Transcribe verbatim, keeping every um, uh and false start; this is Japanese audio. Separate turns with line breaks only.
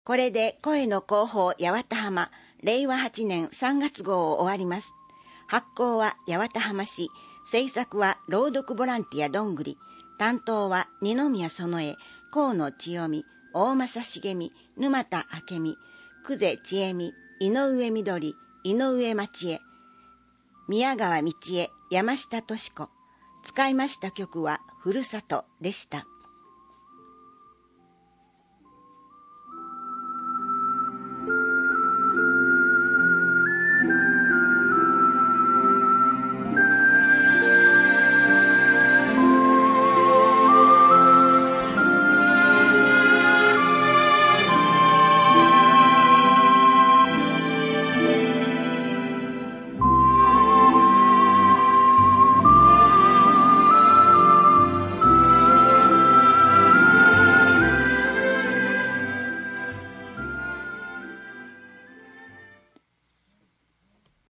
これで声の広報八幡浜れいわはちねんさんがつ号を終わります。発行は八幡浜市、制作は朗読ボランティアどんぐり、担当は二宮園江、河野千代美、大政茂美、沼田明美、久世千恵美、井上みどり、井上町江、宮川道恵、山下敏子。使いました曲はふるさとでした。